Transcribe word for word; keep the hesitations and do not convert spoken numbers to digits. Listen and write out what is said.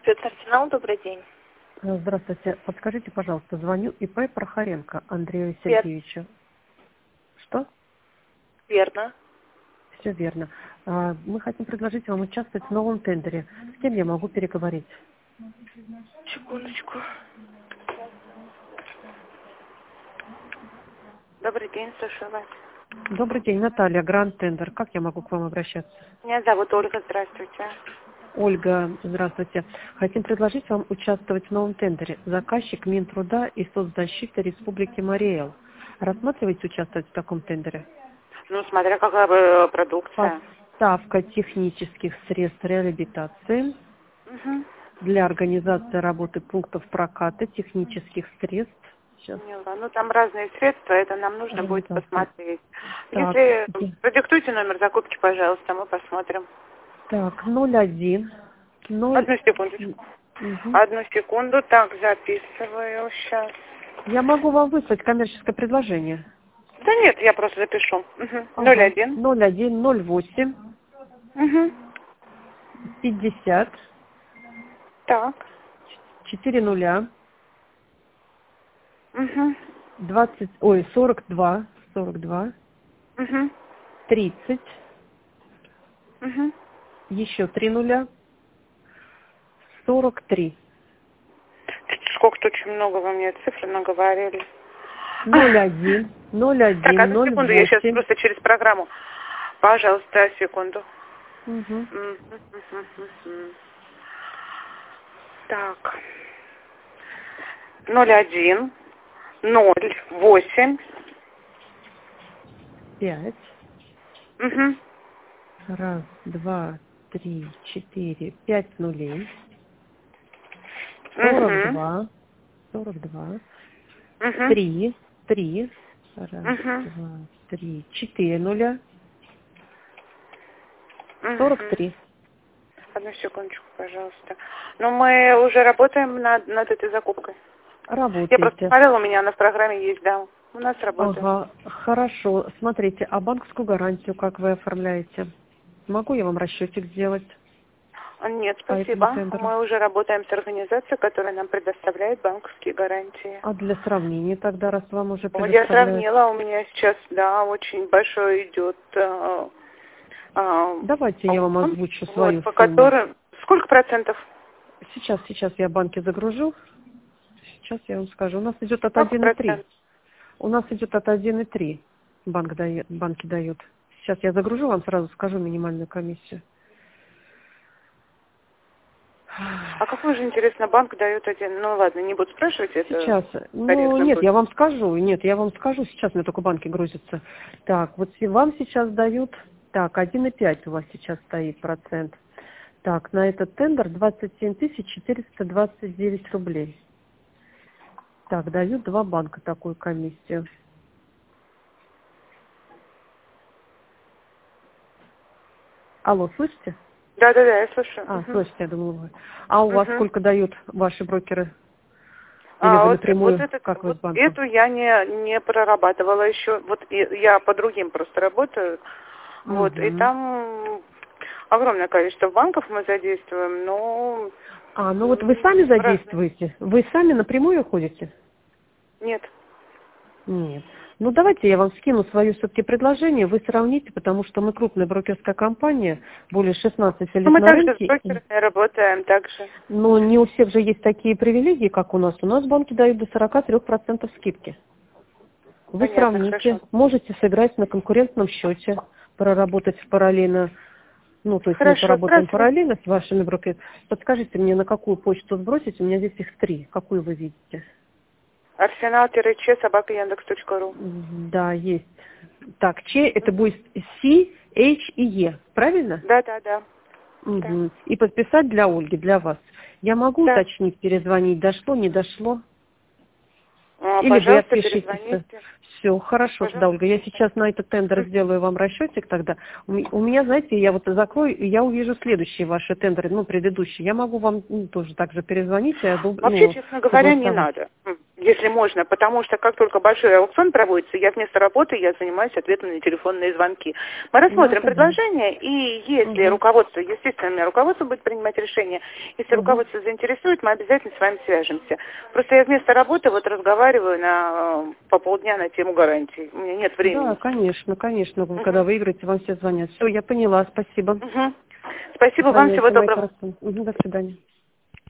Спецарсенал, добрый день. Здравствуйте. Подскажите, пожалуйста, звоню ИП Прохоренко Андрею Вер... Сергеевичу. Что? Верно. Все верно. А, Мы хотим предложить вам участвовать в новом тендере. С кем я могу переговорить? Секундочку. Добрый день, слушаю вас. Добрый день, Наталья, Гранд Тендер. Как я могу к вам обращаться? Меня зовут Ольга, здравствуйте. Ольга, здравствуйте. Хотим предложить вам участвовать в новом тендере. Заказчик Минтруда и соцзащиты Республики Марий Эл. Рассматриваете участвовать в таком тендере? Ну, смотря какая бы продукция. Поставка технических средств реабилитации Угу. для организации работы пунктов проката технических средств. Сейчас. Поняла. Ну, там разные средства, это нам нужно будет посмотреть. Так, Если продиктуйте номер закупки, пожалуйста, мы посмотрим. Так, ноль один. ноль... Одну секундочку. Угу. Одну секунду. Так, записываю сейчас. Я могу вам выслать коммерческое предложение. Да нет, я просто запишу. Угу. Ага. ноль один. ноль один ноль восемь. Угу. пятьдесят. Так. четыре нуля. Угу. двадцать, ой, сорок два. сорок два. Угу. тридцать. Угу. Еще три нуля. сорок три. Сколько-то очень много вы мне цифр наговорили. ноль один. ноль один. Так, одну ноль секунду, восемь. я сейчас просто через программу. Пожалуйста, секунду. Угу. Так. ноль один. ноль восемь. пять. Угу. Раз, два, три, четыре, пять нулей. Сорок два. Сорок два. Угу. Три. Три. Раз, Угу. два, три, четыре нуля. Угу. Сорок три. Одну секундочку, пожалуйста. Но мы уже работаем над, над этой закупкой. Работаете. Я просто смотрела, у меня она в программе есть, да. У нас работает. Ага, хорошо. Смотрите, а банковскую гарантию как вы оформляете? Могу я вам расчетик сделать? Нет, по этому спасибо. тендеру? Мы уже работаем с организацией, которая нам предоставляет банковские гарантии. А для сравнения тогда, раз вам уже Вот я предоставляют? сравнила, у меня сейчас, да, очень большой идет. Э, э, Давайте я вам озвучу свою вот, по сумму. которой... Сколько процентов? Сейчас, сейчас я банки загружу. Сейчас я вам скажу. У нас идет от Сколько один и три. процентов? У нас идет от один и три. Банк дает, банки дают. Сейчас я загружу, вам сразу скажу минимальную комиссию. А какой же, интересно, банк дает один? Ну ладно, не буду спрашивать это. Сейчас. Ну, нет, будет. я вам скажу. Нет, я вам скажу. Сейчас мне только банки грузятся. Так, вот и вам сейчас дают... Так, один и пять у вас сейчас стоит процент. Так, на этот тендер двадцать семь тысяч четыреста двадцать девять рублей. Так, дают два банка такую комиссию. Алло, слышите? Да, да, да, я слышу. А, Угу. слышите, я думала вы. А у Угу. вас сколько дают ваши брокеры? Или А вы вот, напрямую, вот, это, как вы с вот банком? эту я не, не прорабатывала еще. Вот и, я по другим просто работаю. Угу. Вот, и там огромное количество банков мы задействуем, но... А, ну вот вы сами задействуете? Вы сами напрямую ходите? Нет. Нет. Ну давайте я вам скину свое все-таки предложение, вы сравните, потому что мы крупная брокерская компания, более шестнадцати лет Ну, мы на также рынке. с брокерами работаем, также. Но не у всех же есть такие привилегии, как у нас. У нас банки дают до сорока трёх процентов скидки. Вы Понятно, сравните, хорошо. можете сыграть на конкурентном счете, проработать параллельно, ну, то есть Хорошо, мы поработаем здравствуйте. параллельно с вашими брокерами. Подскажите мне, на какую почту сбросить? У меня здесь их три. Какую вы видите? Арсенал-че собака яндекс точка ру. Да, есть. Так, Ч это будет C, H и E, правильно? Да, да, да. Угу. Да. И подписать для Ольги, для вас. Я могу Да. уточнить, перезвонить, дошло, не дошло? А, Или вы пожалуйста, отпишитесь. перезвоните. Все, хорошо, Пожалуйста. тогда, Ольга, я сейчас на этот тендер сделаю вам расчетик тогда. У ме- у меня, знаете, я вот закрою, и я увижу следующие ваши тендеры, ну, предыдущие. Я могу вам ну, тоже так же перезвонить. Я, дуб- Вообще, ну, честно говоря, не согласовать. надо. М. если можно, потому что как только большой аукцион проводится, я вместо работы я занимаюсь ответом на телефонные звонки. Мы рассмотрим Ну, предложение, и если угу. руководство, естественно, у меня руководство будет принимать решение, если Угу. руководство заинтересует, мы обязательно с вами свяжемся. Просто я вместо работы вот разговариваю на, по полдня на тему гарантий. У меня нет времени. Да, конечно, конечно. Угу. Когда выиграете, вам все звонят. Все, я поняла, спасибо. Угу. Спасибо вам, всего Сохраняйте мои доброго. корреспонденты. Угу, до свидания.